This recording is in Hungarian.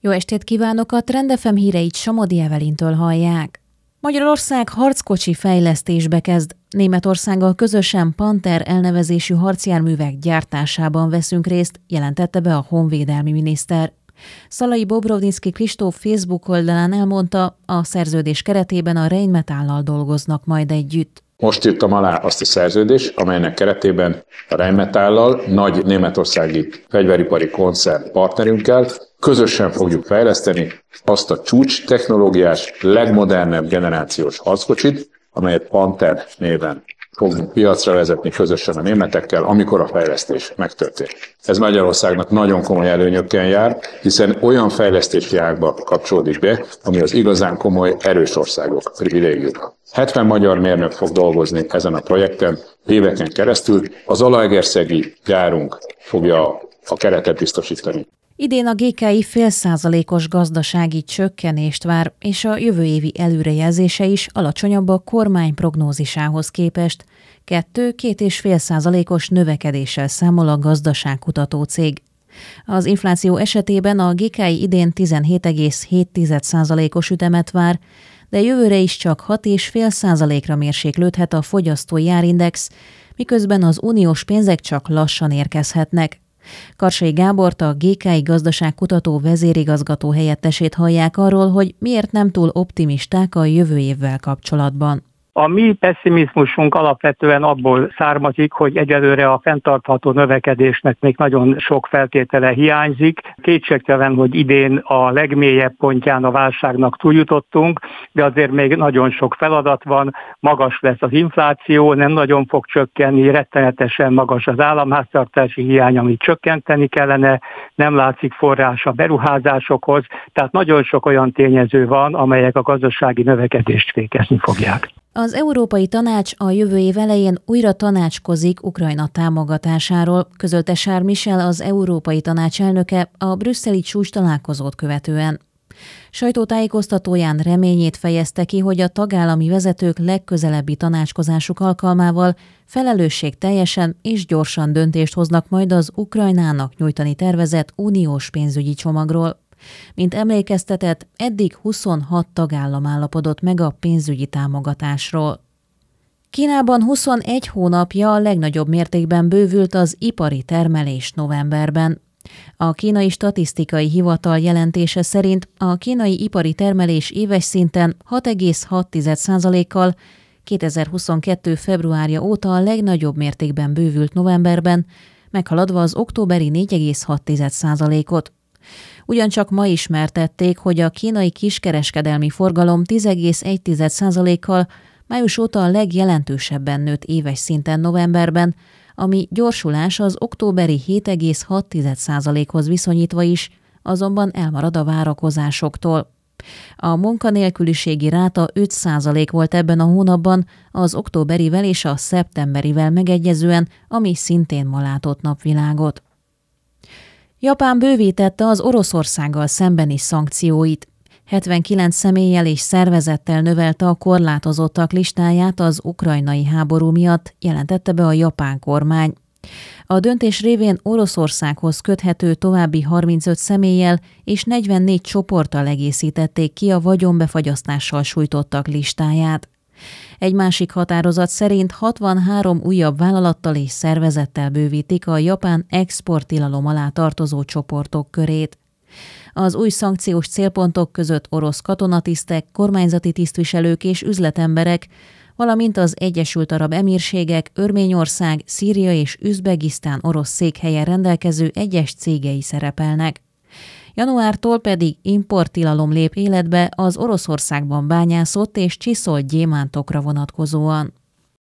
Jó estét kívánok, a Trend FM híreit Somodi Evelintől hallják. Magyarország harckocsi fejlesztésbe kezd. Németországgal közösen Panther elnevezésű harcjárművek gyártásában veszünk részt, jelentette be a honvédelmi miniszter. Szalai Bobrovnicki Kristóf Facebook oldalán elmondta, a szerződés keretében a Rheinmetalllal dolgoznak majd együtt. Most írtam alá azt a szerződést, amelynek keretében a Rheinmetalllal, nagy németországi fegyveripari koncern partnerünkkel közösen fogjuk fejleszteni azt a csúcs technológiás, legmodernebb generációs harckocsit, amelyet Panther néven fogunk piacra vezetni közösen a németekkel, amikor a fejlesztés megtörténik. Ez Magyarországnak nagyon komoly előnyökkel jár, hiszen olyan fejlesztési ágba kapcsolódik be, ami az igazán komoly, erős országok privilégiuma. 70 magyar mérnök fog dolgozni ezen a projekten éveken keresztül, az zalaegerszegi gyárunk fogja a keretet biztosítani. Idén a GKI 0,5%-os gazdasági csökkenést vár, és a jövő évi előrejelzése is alacsonyabb a kormány prognózisához képest. 2,5%-os növekedéssel számol a gazdaságkutató cég. Az infláció esetében a GKI idén 17,7%-os ütemet vár, de jövőre is csak 6,5%-ra mérséklődhet a fogyasztói árindex, miközben az uniós pénzek csak lassan érkezhetnek. Karsai Gábort, a GKI gazdaságkutató vezérigazgató helyettesét hallják arról, hogy miért nem túl optimisták a jövő évvel kapcsolatban. A mi pessimizmusunk alapvetően abból származik, hogy egyelőre a fenntartható növekedésnek még nagyon sok feltétele hiányzik. Kétségtelen, hogy idén a legmélyebb pontján a válságnak túljutottunk, de azért még nagyon sok feladat van, magas lesz az infláció, nem nagyon fog csökkenni, rettenetesen magas az államháztartási hiány, amit csökkenteni kellene, nem látszik forrás a beruházásokhoz, tehát nagyon sok olyan tényező van, amelyek a gazdasági növekedést fékezni fogják. Az Európai Tanács a jövő év elején újra tanácskozik Ukrajna támogatásáról, közölte Charles Michel, az Európai Tanács elnöke a brüsszeli csúcs találkozót követően. Sajtótájékoztatóján reményét fejezte ki, hogy a tagállami vezetők legközelebbi tanácskozásuk alkalmával felelősségteljesen és gyorsan döntést hoznak majd az Ukrajnának nyújtani tervezett uniós pénzügyi csomagról. Mint emlékeztetett, eddig 26 tagállam állapodott meg a pénzügyi támogatásról. Kínában 21 hónapja a legnagyobb mértékben bővült az ipari termelés novemberben. A Kínai Statisztikai Hivatal jelentése szerint a kínai ipari termelés éves szinten 6,6%-kal 2022. februárja óta a legnagyobb mértékben bővült novemberben, meghaladva az októberi 4,6%-ot. Ugyancsak ma ismertették, hogy a kínai kiskereskedelmi forgalom 10,1%-kal május óta a legjelentősebben nőtt éves szinten novemberben, ami gyorsulás az októberi 7,6%-hoz viszonyítva is, azonban elmarad a várakozásoktól. A munkanélküliségi ráta 5% volt ebben a hónapban, az októberivel és a szeptemberivel megegyezően, ami szintén ma látott napvilágot. Japán bővítette az Oroszországgal szembeni szankcióit. 79 személlyel és szervezettel növelte a korlátozottak listáját az ukrajnai háború miatt, jelentette be a japán kormány. A döntés révén Oroszországhoz köthető további 35 személlyel és 44 csoporttal egészítették ki a vagyonbefagyasztással sújtottak listáját. Egy másik határozat szerint 63 újabb vállalattal és szervezettel bővítik a japán exporttilalom alá tartozó csoportok körét. Az új szankciós célpontok között orosz katonatisztek, kormányzati tisztviselők és üzletemberek, valamint az Egyesült Arab Emírségek, Örményország, Szíria és Üzbegisztán orosz székhelyen rendelkező egyes cégei szerepelnek. Januártól pedig importtilalom lép életbe az Oroszországban bányászott és csiszolt gyémántokra vonatkozóan.